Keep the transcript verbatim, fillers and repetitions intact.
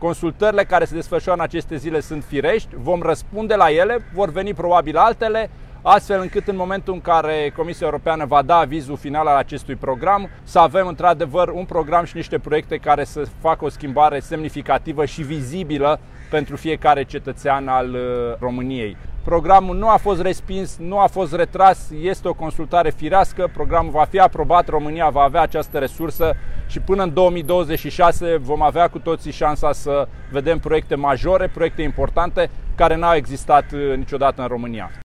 Consultările care se desfășoară în aceste zile sunt firești, vom răspunde la ele, vor veni probabil altele, astfel încât în momentul în care Comisia Europeană va da avizul final al acestui program, să avem într-adevăr un program și niște proiecte care să facă o schimbare semnificativă și vizibilă pentru fiecare cetățean al României. Programul nu a fost respins, nu a fost retras, este o consultare firească, programul va fi aprobat, România va avea această resursă și până în două mii douăzeci și șase vom avea cu toții șansa să vedem proiecte majore, proiecte importante care n-au existat niciodată în România.